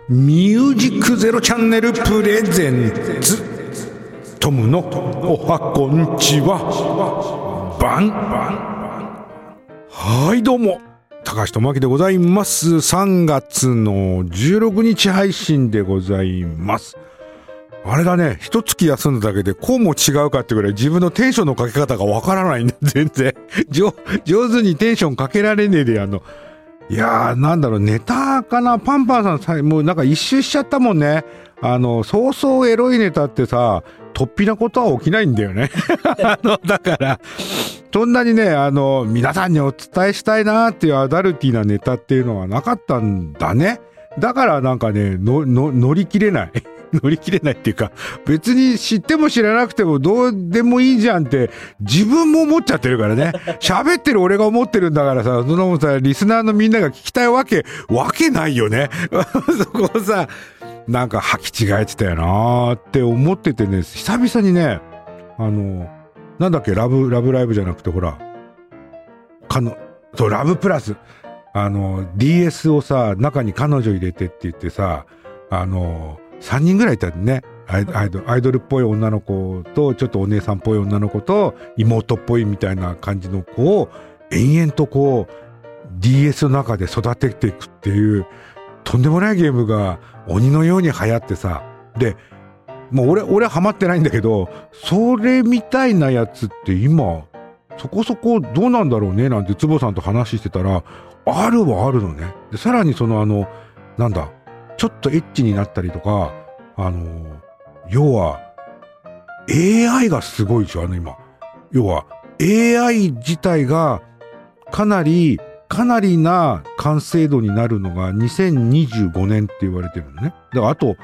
ミュージックゼロチャンネルプレゼンツトムのおはこんちはバン。はい、どうも高橋智明でございます。3月の16日配信でございます。あれだね、一月休んだだけでこうも違うかってぐらい自分のテンションのかけ方がわからないんだ。全然上手にテンションかけられねえでいやー、なんだろう、ネタかな。パンパンさんもうなんか一周しちゃったもんね。そうそうエロいネタってさ、突飛なことは起きないんだよね。だからそんなにね、皆さんにお伝えしたいなーっていうアダルティなネタっていうのはなかったんだね。だからなんかね、乗り切れない乗り切れないっていうか、別に知っても知らなくてもどうでもいいじゃんって自分も思っちゃってるからね。喋ってる俺が思ってるんだからさ、そのさ、リスナーのみんなが聞きたいわけないよね。そこをさ、なんか履き違えてたよなーって思っててね、久々にね、なんだっけ、ラブライブじゃなくて、ほら、そう、ラブプラス。DS をさ、中に彼女入れてって言ってさ、3人ぐらいいたね。アイドルっぽい女の子と、ちょっとお姉さんっぽい女の子と、妹っぽいみたいな感じの子を、延々とこう、DS の中で育てていくっていう、とんでもないゲームが鬼のように流行ってさ。で、もう俺はハマってないんだけど、それみたいなやつって今、そこそこどうなんだろうね、なんて坪さんと話してたら、あるはあるのね。で、さらになんだ、ちょっとエッチになったりとか、要は AI がすごいでしょ、今。要は AI 自体がかなりな完成度になるのが2025年って言われてるのね。だからあと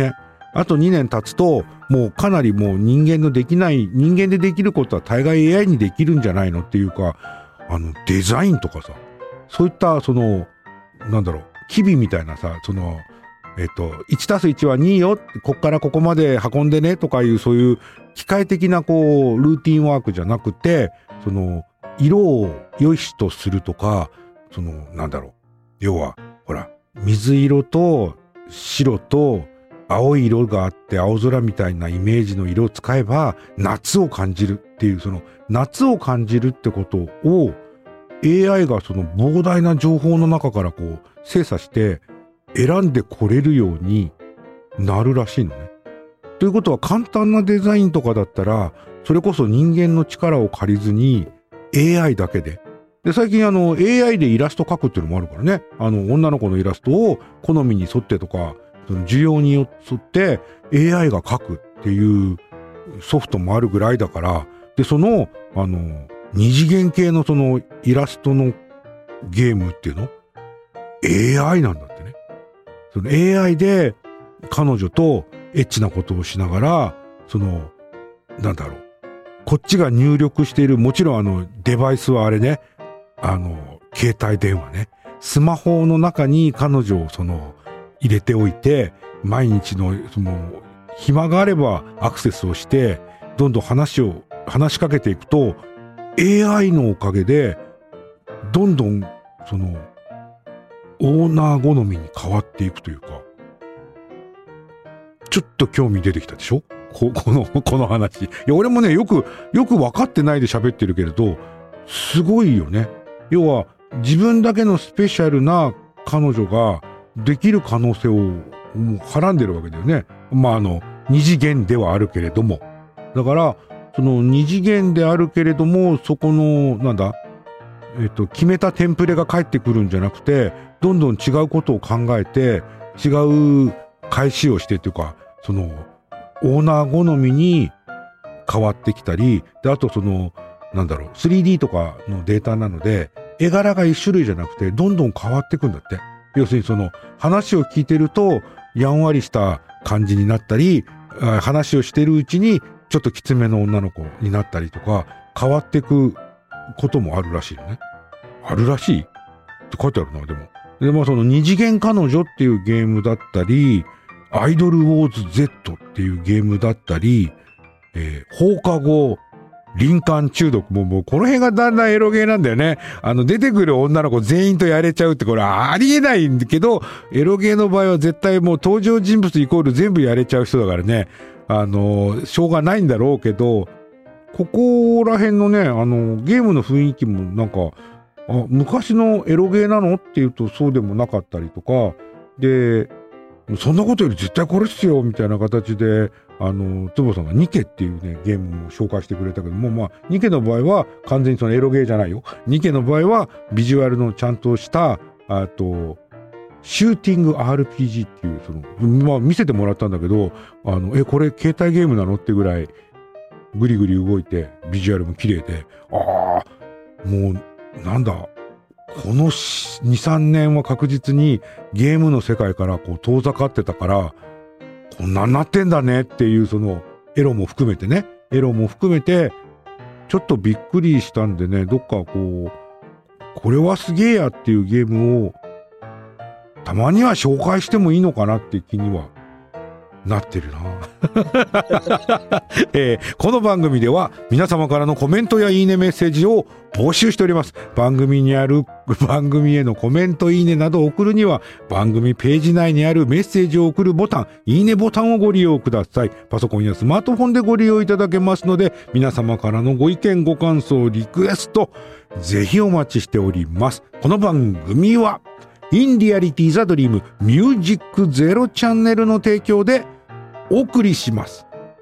2年経つと、もうかなりもう人間でできることは大概 AI にできるんじゃないのっていうか、デザインとかさ、そういったなんだろう、機微みたいなさ、1+1 は2よ、こっからここまで運んでねとかいう、そういう機械的なこうルーティンワークじゃなくて、色を良しとするとか、なんだろう、要はほら、水色と白と青い色があって、青空みたいなイメージの色を使えば夏を感じるっていう、夏を感じるってことを AI が膨大な情報の中からこう精査して選んでこれるようになるらしいのね。ということは、簡単なデザインとかだったら、それこそ人間の力を借りずに AI だけで。で、最近AI でイラスト描くっていうのもあるからね。女の子のイラストを好みに沿ってとか、需要に沿って AI が描くっていうソフトもあるぐらいだから、で、二次元系のイラストのゲームっていうの AI なんだってね。AI で彼女とエッチなことをしながら、なんだろう、こっちが入力している、もちろんデバイスはあれね、携帯電話ね、スマホの中に彼女を入れておいて、毎日の暇があればアクセスをして、どんどん話しかけていくと、AI のおかげでどんどんオーナー好みに変わっていくというか、ちょっと興味出てきたでしょ、この話。いや、俺もね、よく分かってないで喋ってるけれど、すごいよね。要は自分だけのスペシャルな彼女ができる可能性をもうはらんでるわけだよね。二次元ではあるけれども、だから二次元であるけれども、そこのなんだ、決めたテンプレが返ってくるんじゃなくて、どんどん違うことを考えて、違う返しをしてっていうか、オーナー好みに変わってきたり、で、あとなんだろう、3D とかのデータなので、絵柄が一種類じゃなくて、どんどん変わってくんだって。要するに話を聞いてると、やんわりした感じになったり、話をしてるうちに、ちょっときつめの女の子になったりとか、変わっていくこともあるらしいよね。あるらしいって書いてあるな、でも。で、二次元彼女っていうゲームだったり、アイドルウォーズ Z っていうゲームだったり、放課後林間中毒もうこの辺がだんだんエロゲーなんだよね。出てくる女の子全員とやれちゃうってこれありえないんだけど、エロゲーの場合は絶対もう登場人物イコール全部やれちゃう人だからね。しょうがないんだろうけど、ここら辺のね、ゲームの雰囲気もなんか、昔のエロゲーなのって言うとそうでもなかったりとか、で、そんなことより絶対これっすよみたいな形で、つぼさんがニケっていうね、ゲームも紹介してくれたけども、まあ、ニケの場合は完全にそのエロゲーじゃないよ。ニケの場合はビジュアルのちゃんとした、シューティング RPG っていう、まあ見せてもらったんだけど、これ携帯ゲームなのってぐらい、ぐりぐり動いて、ビジュアルも綺麗で、もう、なんだ、この2、3年は確実にゲームの世界からこう遠ざかってたから、こんなんなってんだねっていうそのエロも含めて、ちょっとびっくりしたんでね、どっかこう、これはすげえやっていうゲームを、たまには紹介してもいいのかなって気にはなってるなこの番組では皆様からのコメントやいいねメッセージを募集しております。番組へのコメントいいねなどを送るには番組ページ内にあるメッセージを送るボタン、いいねボタンをご利用ください。パソコンやスマートフォンでご利用いただけますので、皆様からのご意見ご感想リクエストぜひお待ちしております。この番組はインリアリティザドリームミュージックゼロチャンネルの提供でお送りします。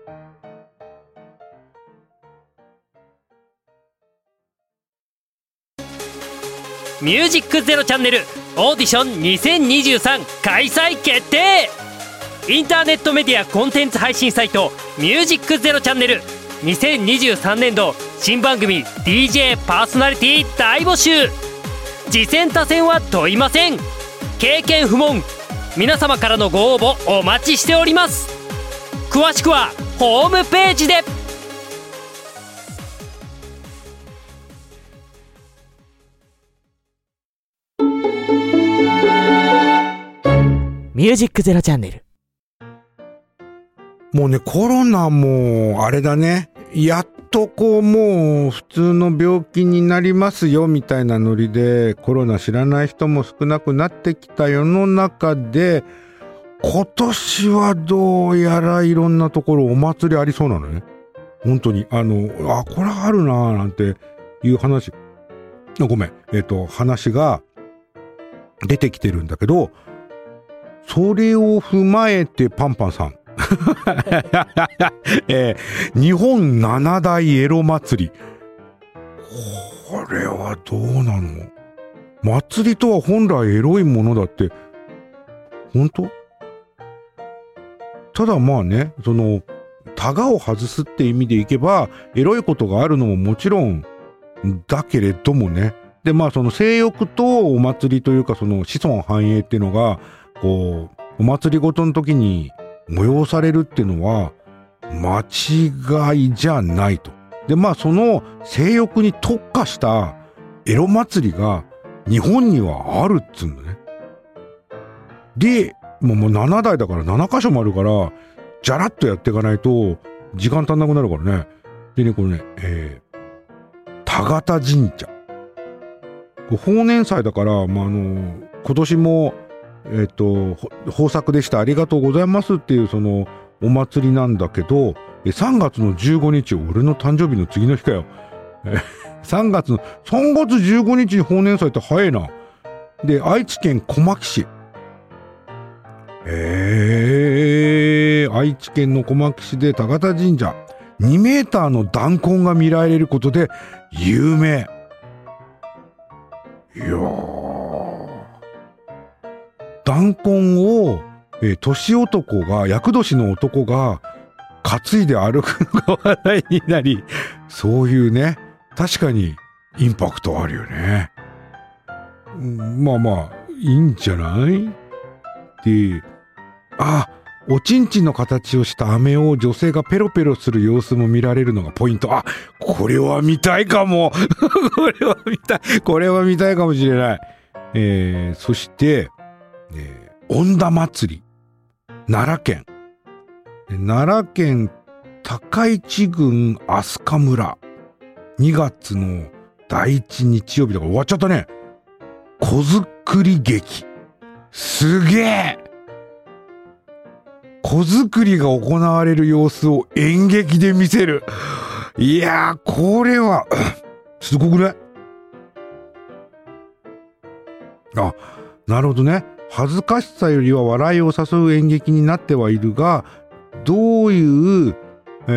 ミュージックゼロチャンネルオーディション2023開催決定。インターネットメディアコンテンツ配信サイトミュージックゼロチャンネル2023年度新番組 DJ パーソナリティ大募集。次戦他戦は問いません。経験不問。皆様からのご応募お待ちしております。詳しくはホームページで。ミュージックゼロチャンネル。 もうね、コロナもあれだね、やっとこうもう普通の病気になりますよみたいなノリでコロナ知らない人も少なくなってきた世の中で、今年はどうやらいろんなところお祭りありそうなのね。本当にこれあるなーなんていう話、話が出てきてるんだけど、それを踏まえてパンパンさん日本七大エロ祭り、これはどうなの？祭りとは本来エロいものだって本当？ただまあね、そのタガを外すって意味でいけばエロいことがあるのももちろんだけれどもね。でまあその性欲とお祭りというかその子孫繁栄っていうのがこうお祭りごとの時に催されるっていうのは間違いじゃないと。でまあその性欲に特化したエロ祭りが日本にはあるっつうんだね。でもう7台だから7カ所もあるからじゃらっとやっていかないと時間足んなくなるからね。でねこれね田形神社、法年祭だから、今年も豊作でしたありがとうございますっていうそのお祭りなんだけど、3月の15日俺の誕生日の次の日かよ。3月15日に法年祭って早いな。で愛知県小牧市、愛知県の小牧市で田形神社2メーターの弾痕が見られることで有名。いやー、弾痕を、年男が厄年の男が担いで歩くのが話題になり、そういうね、確かにインパクトあるよね。まあまあいいんじゃないで、おちんちんの形をした飴を女性がペロペロする様子も見られるのがポイント。これは見たいかもこれは見たいかもしれない。そして、恩田祭り奈良県高市郡飛鳥村 2月の第1日曜日だから終わっちゃったね。子作り劇。すげえ。子作りが行われる様子を演劇で見せる。いやー、これはすごくない？あ、なるほどね。恥ずかしさよりは笑いを誘う演劇になってはいるが、どういう、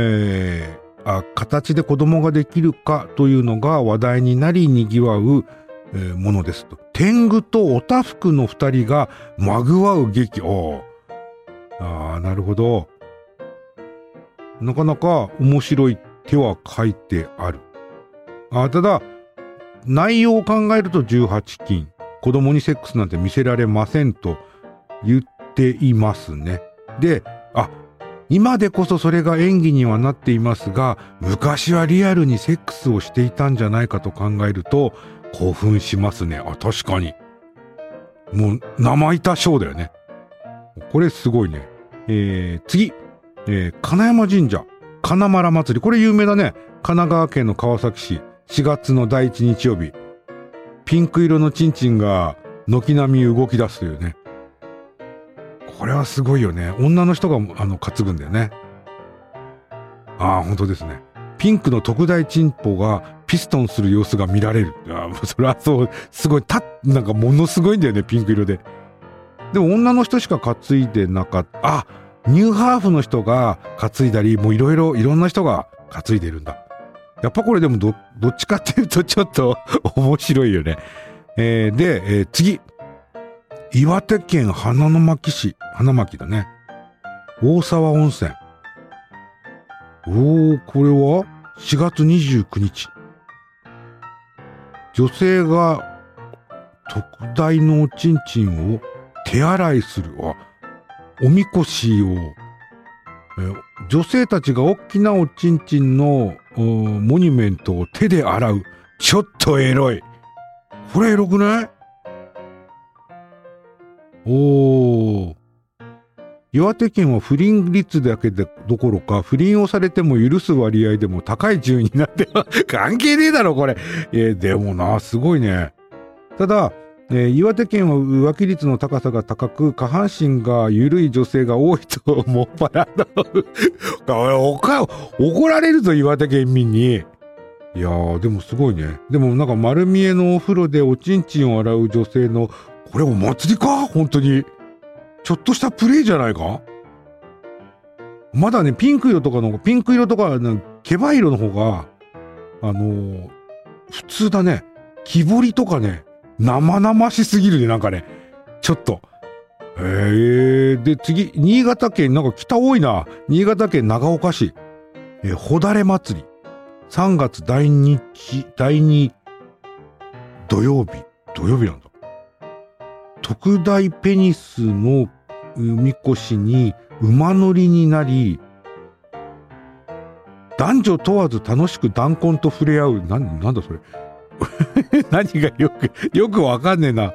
形で子供ができるかというのが話題になり賑わう、ものですと。天狗とおたふくの二人がまぐわう劇。なるほど。なかなか面白い手は書いてある。ただ内容を考えると18禁。子供にセックスなんて見せられませんと言っていますね。で、今でこそそれが演技にはなっていますが、昔はリアルにセックスをしていたんじゃないかと考えると興奮しますね。確かに。もう生板ショーだよね。これすごいね。次、金山神社金丸祭り。これ有名だね。神奈川県の川崎市、4月の第1日曜日。ピンク色のチンチンが軒並み動き出すというね。これはすごいよね。女の人が担ぐんだよね。本当ですね。ピンクの特大チンポがピストンする様子が見られる。それはそう、すごい、なんかものすごいんだよね、ピンク色で。でも女の人しか担いでなかった。ニューハーフの人が担いだり、もういろんな人が担いでるんだ。やっぱこれでもどっちかっていうとちょっと面白いよね。で、次。岩手県花巻市、花巻だね。大沢温泉。これは4月29日。女性が特大のおちんちんを手洗いする。おみこしを、女性たちが大きなおちんちんのモニュメントを手で洗う。ちょっとエロい。これエロくない？岩手県は不倫率だけでどころか、不倫をされても許す割合でも高い順位になって関係ねえだろこれ。でもな、すごいね。ただ、岩手県は浮気率の高さが高く、下半身が緩い女性が多いともっぱら怒られるぞ岩手県民に。いやー、でもすごいね。でもなんか丸見えのお風呂でおちんちんを洗う女性の、これお祭りか？本当に。ちょっとしたプレイじゃないか？まだね、ピンク色とか、ケバ色の方が、普通だね。木彫りとかね、生々しすぎるね、なんかね。ちょっと。で、次、新潟県、なんか北多いな。新潟県長岡市。ほだれ祭り。3月第2土曜日なんだ。特大ペニスのみこしに馬乗りになり、男女問わず楽しく弾痕と触れ合う。なんだそれ。何がよくわかんねえな。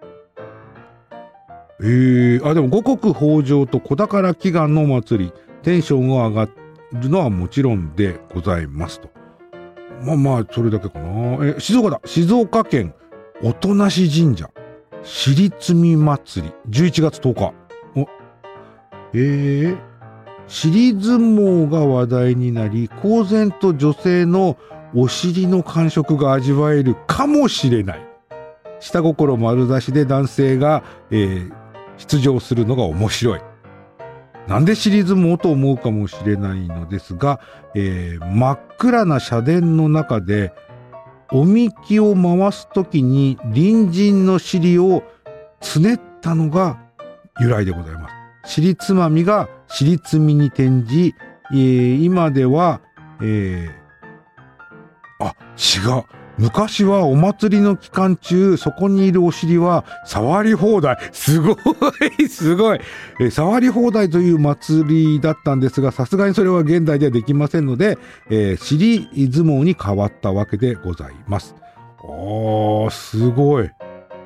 でも五穀豊穣と子宝祈願のお祭り、テンションが上がるのはもちろんでございますと。まあそれだけかな。静岡県音無神社尻積み祭り11月10日。尻相撲が話題になり、公然と女性のお尻の感触が味わえるかもしれない。下心丸出しで男性が、出場するのが面白い。なんで尻相撲と思うかもしれないのですが、真っ暗な社殿の中でおみきを回すときに隣人の尻をつねったのが由来でございます。尻つまみが尻積みに転じ、今では、違う。昔はお祭りの期間中、そこにいるお尻は触り放題。すごい。触り放題という祭りだったんですが、さすがにそれは現代ではできませんので、尻相撲に変わったわけでございます。すごい。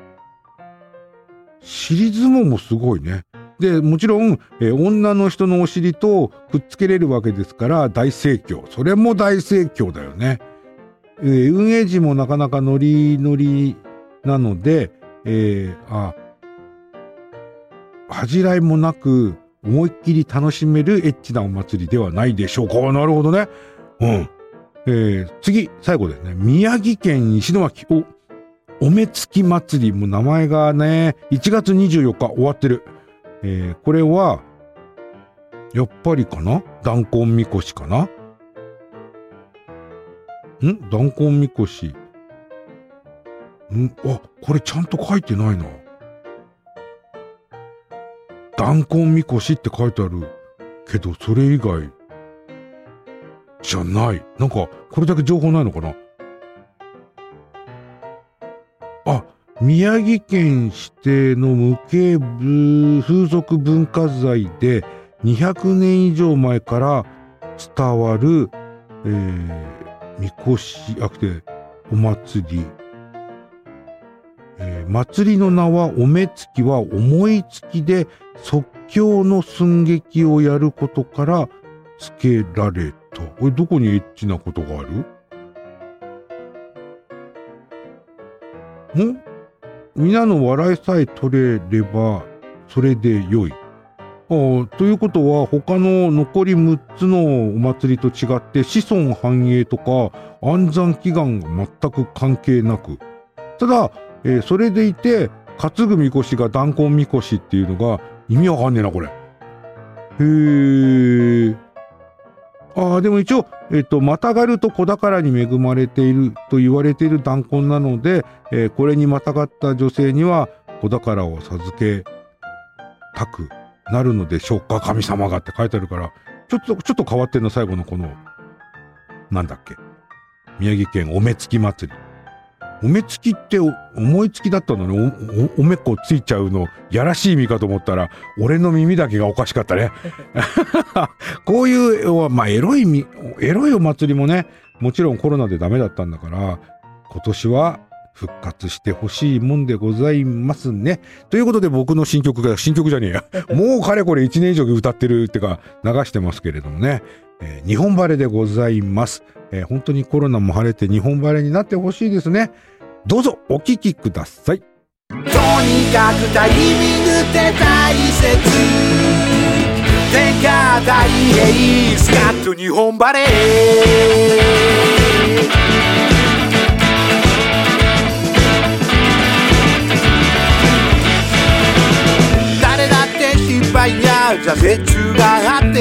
尻相撲もすごいね。で、もちろん、女の人のお尻とくっつけれるわけですから、大盛況。それも大盛況だよね。 運営時もなかなかノリノリなので、恥じらいもなく思いっきり楽しめるエッチなお祭りではないでしょうか。なるほどね。次、最後ですね。宮城県石巻。おめつき祭り。もう名前がね、1月24日終わってる。これは、やっぱりかな？弾痕みこしかな？弾痕みこし。これちゃんと書いてないな。弾痕みこしって書いてあるけど、それ以外じゃない。なんか、これだけ情報ないのかな？宮城県指定の無形風俗文化財で200年以上前から伝わる、みこし、お祭り。祭りの名はおめつきは思いつきで即興の寸劇をやることから付けられた。これどこにエッチなことがある？皆の笑いさえ取れればそれで良い。ということは他の残り6つのお祭りと違って子孫繁栄とか安産祈願が全く関係なく、ただ、それでいて担ぐみこしが弾痕みこしっていうのが意味わかんねえなこれ。でも一応またがると子宝に恵まれていると言われている弾痕なので、これにまたがった女性には子宝を授けたくなるのでしょうか、神様がって書いてあるから、ちょっと変わってんの、最後のこのなんだっけ、宮城県おめつき祭り。おめつきって思いつきだったのに おめっこついちゃうのやらしい意味かと思ったら俺の耳だけがおかしかったね。こういうエロいお祭りもね、もちろんコロナでダメだったんだから今年は復活してほしいもんでございますね。ということで僕の新曲じゃねえやもうかれこれ1年以上歌ってるってか流してますけれどもね、日本晴れでございます。本当にコロナも晴れて日本晴れになってほしいですね。どうぞお聞きください。 とにかくタイミングって大切、天下大平スカッと日本バレー、誰だって失敗や挫折があって、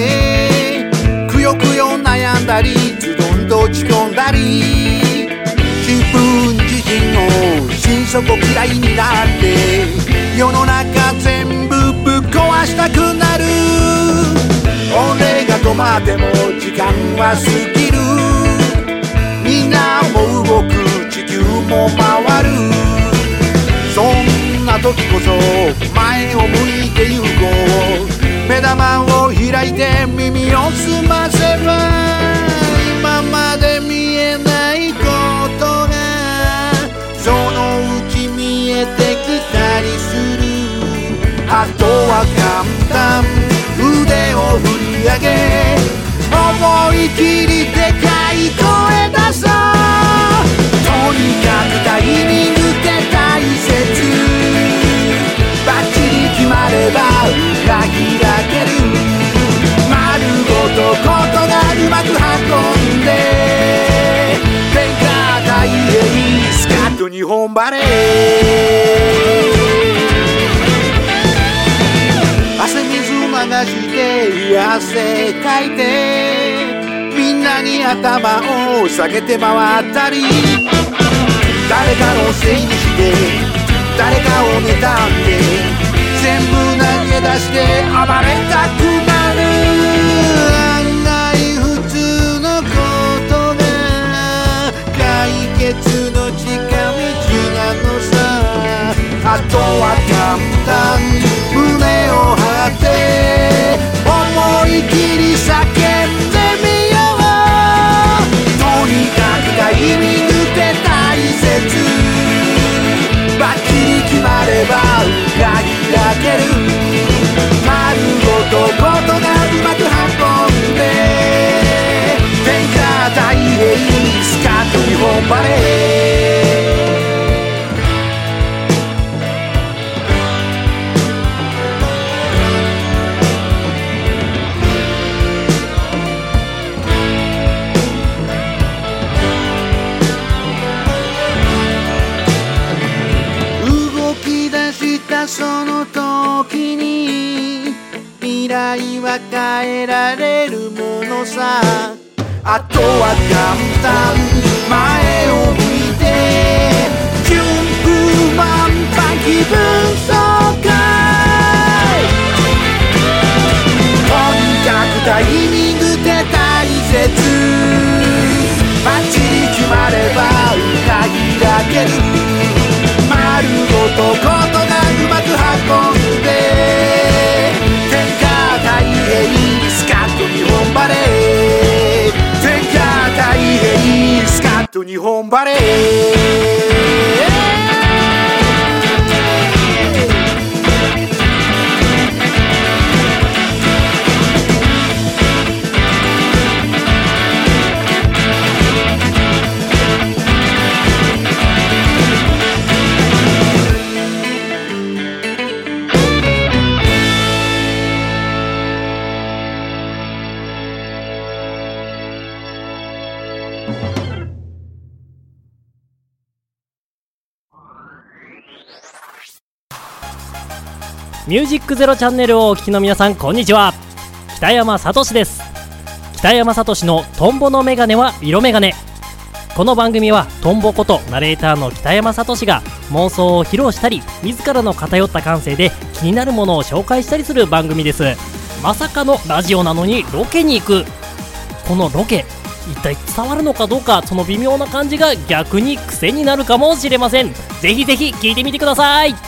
くよくよ悩んだりズドンと落ち込んだり、自分自身を心底嫌いになって世の中全部ぶっ壊したくなる。俺が止まっても時間は過ぎる、みんなも動く地球も回る、そんな時こそ前を向いてゆこう、目玉を開いて耳を澄ませば今まで見えないことがそのうち見えてきたりする。あとは簡単、腕を振り上げ思い切りでかい声出そう。とにかくタイミングって大切、バッチリ決まれば裏開ける、丸ごとことがうまく運んで天下大平スカッと日本バレー、汗水流して汗かいてみんなに頭を下げて回ったり、誰かのせいにして誰かを妬んで全部投げ出して暴れたくなる。案外普通のことが解決の近道なのさ。あとは簡単、胸を張って思い切り叫んでみよう。とにかくタイミングって大切、バッチリ決まれば裏切は変えられるものさ。あとは簡単、前を向いて順風満帆気分爽快。とにかくタイミングって大切。バッチリ決まれば鍵開ける。丸ごとことがうまく運んで天下太平スカッと日本バレー。天下太平スカッと日本バレー。 ミュージックゼロチャンネルをお聞きの皆さん、こんにちは。北山さとしです。北山さとしのトンボのメガネは色メガネ。この番組はトンボことナレーターの北山さとしが妄想を披露したり、自らの偏った感性で気になるものを紹介したりする番組です。まさかのラジオなのにロケに行く。このロケ、一体伝わるのかどうか、その微妙な感じが逆に癖になるかもしれません。ぜひぜひ聞いてみてください。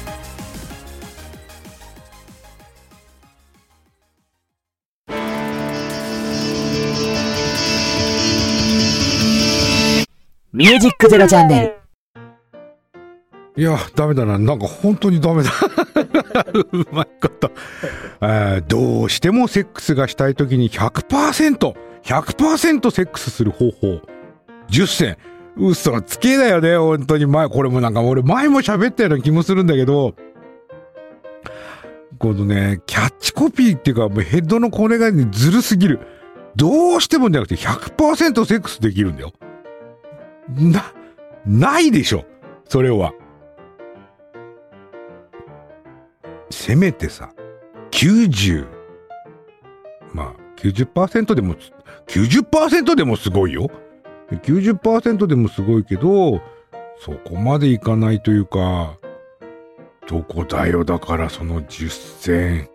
ミュージックゼロチャンネル。 いや、ダメだな。なんか本当にダメだ。うまいこと。どうしてもセックスがしたいときに 100% セックスする方法。10選。嘘つけだよね、本当に。これもなんか俺前も喋ったような気もするんだけど、このね、キャッチコピーっていうか、もうヘッドのこれがね、ずるすぎる。どうしてもじゃなくて 100% セックスできるんだよ。ないでしょ、それは。せめてさ、90%でも、90% でもすごいよ。90% でもすごいけど、そこまでいかないというか、どこだよ、だからその10選。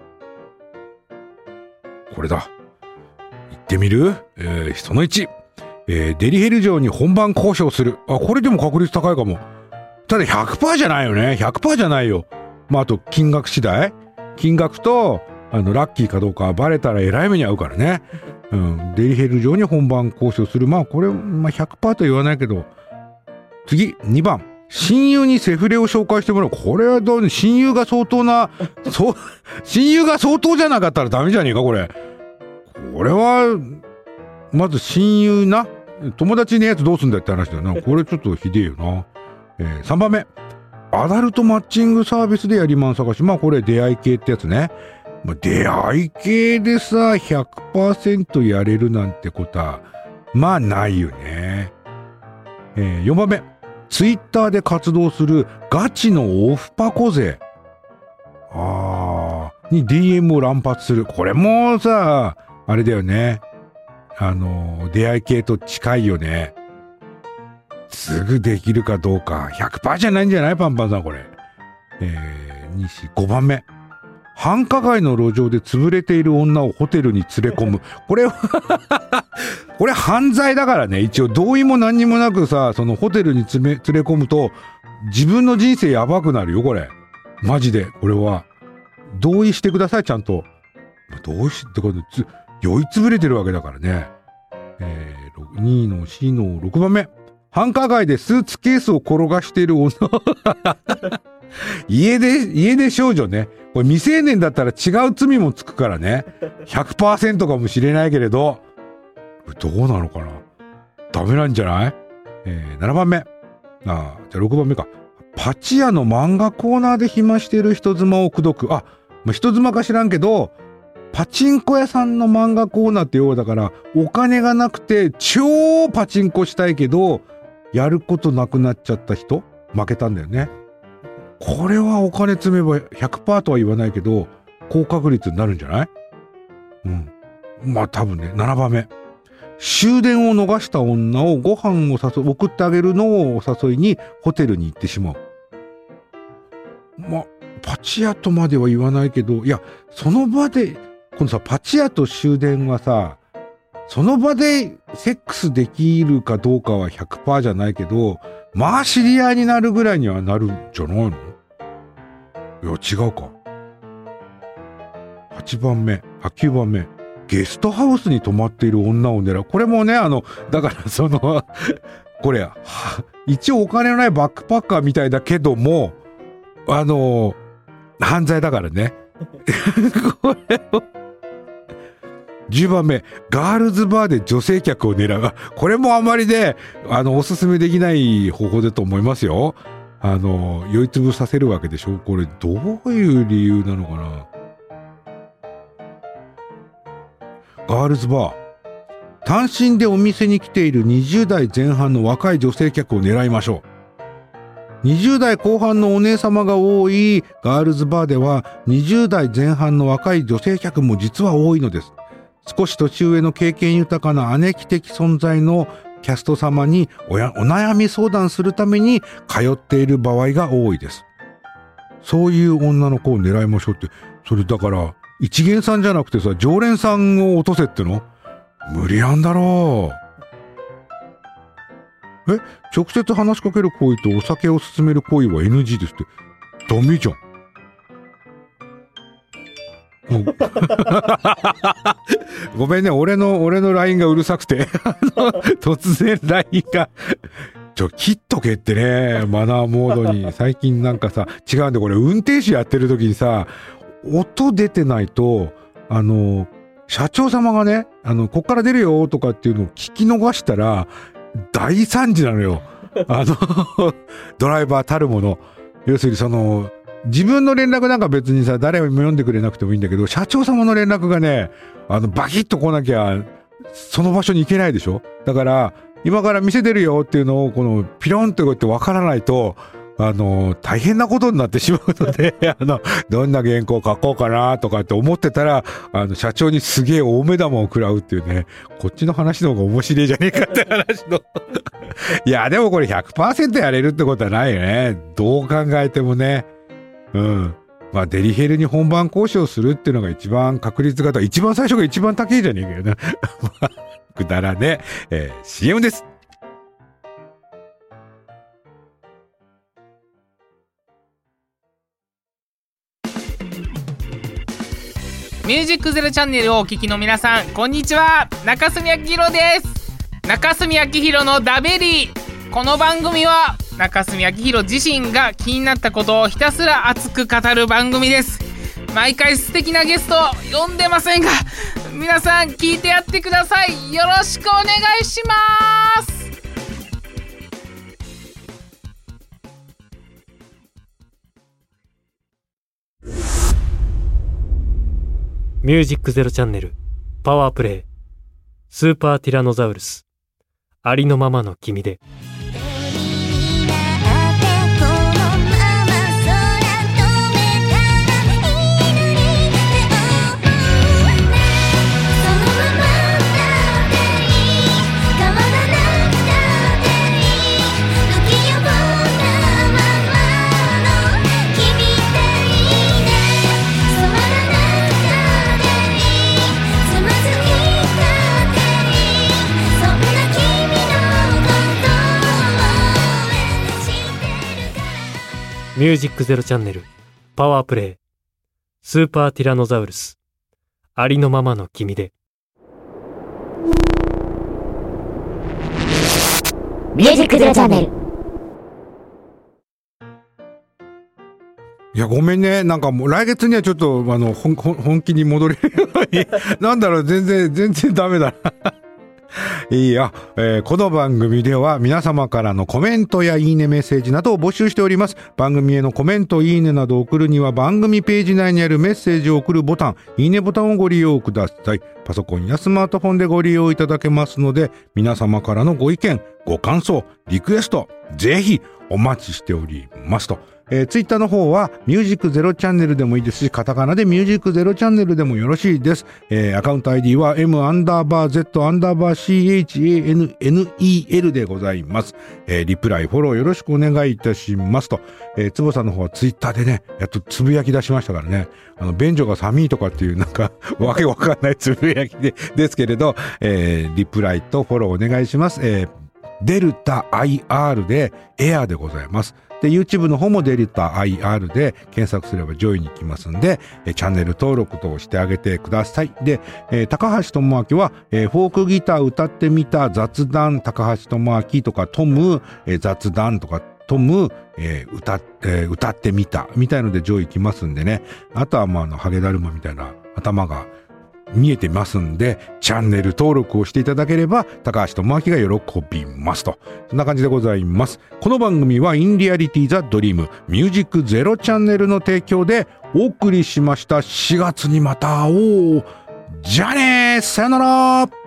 これだ。言ってみる？その1。デリヘル城に本番交渉する。これでも確率高いかも。ただ 100% じゃないよね。100% じゃないよ。あと金額次第。金額と、ラッキーかどうかバレたらえらい目に遭うからね。デリヘル城に本番交渉する。これ、100% とは言わないけど。次、2番。親友にセフレを紹介してもらう。これはどうね、親友が相当じゃなかったらダメじゃねえか、これ。これは、まず親友な。友達のやつどうすんだって話だよな。これちょっとひでえよな。3番目。アダルトマッチングサービスでやりまん探し。これ出会い系ってやつね。出会い系でさ、100% やれるなんてことは、ないよね。4番目。ツイッターで活動するガチのオフパコ勢。に DM を乱発する。これもさ、あれだよね。出会い系と近いよね。すぐできるかどうか。100% じゃないんじゃない？パンパンさん、これ。5番目。繁華街の路上で潰れている女をホテルに連れ込む。これ犯罪だからね。一応同意も何にもなくさ、そのホテルに連れ込むと、自分の人生やばくなるよ、これ。マジで。これは。同意してください、ちゃんと。同意して、酔いつぶれてるわけだからね。2の C の6番目。繁華街でスーツケースを転がしている女。家出少女ね。これ未成年だったら違う罪もつくからね。100% かもしれないけれど、どうなのかな。ダメなんじゃない？ 7番目。じゃあ6番目か。パチ屋の漫画コーナーで暇している人妻を口説く。人妻か知らんけど、パチンコ屋さんの漫画コーナーってようだから、お金がなくて超パチンコしたいけど、やることなくなっちゃった人負けたんだよね。これはお金積めば 100% とは言わないけど、高確率になるんじゃない？ まあ多分ね、7番目。終電を逃した女をご飯を送ってあげるのをお誘いにホテルに行ってしまう。まあ、パチ屋とまでは言わないけど、いや、その場で、このさ、パチ屋と終電はさ、その場でセックスできるかどうかは 100% じゃないけど、まあ知り合いになるぐらいにはなるんじゃないの？いや、違うか。9番目。ゲストハウスに泊まっている女を狙う。これもね、だからこれ、一応お金のないバックパッカーみたいだけども、犯罪だからね。これを。10番目、ガールズバーで女性客を狙う。これもあまりね、おすすめできない方法だと思いますよ。酔いつぶさせるわけでしょ。これ、どういう理由なのかな。ガールズバー。単身でお店に来ている20代前半の若い女性客を狙いましょう。20代後半のお姉様が多いガールズバーでは、20代前半の若い女性客も実は多いのです。少し年上の経験豊かな姉貴的存在のキャスト様にお悩み相談するために通っている場合が多いです。そういう女の子を狙いましょうって、それだから、一元さんじゃなくてさ、常連さんを落とせっての？無理なんだろう。直接話しかける行為とお酒を勧める行為は NG ですって。ダメじゃん。ごめんね、俺の LINE がうるさくて突然 LINE が切っとけってね、マナーモードに。最近なんかさ、違うんで、これ運転手やってる時にさ、音出てないと、社長様がね、こっから出るよとかっていうのを聞き逃したら、大惨事なのよ。ドライバーたるもの。要するに自分の連絡なんか別にさ、誰も読んでくれなくてもいいんだけど、社長様の連絡がね、バキッと来なきゃ、その場所に行けないでしょ。だから、今から店出るよっていうのを、ピロンってこうやってわからないと、大変なことになってしまうので、どんな原稿書こうかなとかって思ってたら、社長にすげえ大目玉を食らうっていうね、こっちの話の方が面白いじゃねえかって話の。いや、でもこれ 100% やれるってことはないよね。どう考えてもね。まあ、デリヘルに本番交渉するっていうのが一番確率が一番最初が一番高いじゃねえかよな。くだらね。CM です。 ミュージックゼロチャンネルをお聞きの皆さん、こんにちは。中住昭弘です。中住昭弘のダベリー。この番組は中住昭弘自身が気になったことをひたすら熱く語る番組です。毎回素敵なゲストを呼んでませんが、皆さん聞いてやってください。よろしくお願いします。 ミュージックゼロチャンネルパワープレイスーパーティラノザウルスありのままの君で。ミュージックゼロチャンネルパワープレイスーパーティラノザウルスありのままの君で。 ミュージックゼロチャンネル。 いや、ごめんね。なんかもう来月にはちょっと本気に戻れるようになんだろう、全然ダメだいいや、この番組では皆様からのコメントやいいねメッセージなどを募集しております。番組へのコメント、いいねなどを送るには番組ページ内にあるメッセージを送るボタン、いいねボタンをご利用ください。パソコンやスマートフォンでご利用いただけますので、皆様からのご意見、ご感想、リクエスト、ぜひお待ちしておりますと。 ツイッターの方はミュージックゼロチャンネルでもいいですし、カタカナでミュージックゼロチャンネルでもよろしいです。アカウント ID は M_Z_CHANNEL でございます。リプライ、フォローよろしくお願いいたしますと。つぼさんの方はツイッターでね、やっとつぶやき出しましたからね。便所が寒いとかっていうなんか、わけわかんないつぶやきですけれど、リプライとフォローお願いします。デルタ IR でエアでございます。で、YouTube の方もデルタ IR で検索すれば上位に来ますんで、チャンネル登録としてあげてください。で、高橋智明は、フォークギター歌ってみた雑談、高橋智明とかトム、雑談とかトム、歌ってみたみたいので上位来ますんでね。あとはハゲだるまみたいな頭が見えてますんで、チャンネル登録をしていただければ高橋智明が喜びますと。そんな感じでございます。この番組はインリアリティザドリームミュージックゼロチャンネルの提供でお送りしました。4月にまた会おう。じゃあねー、さよなら。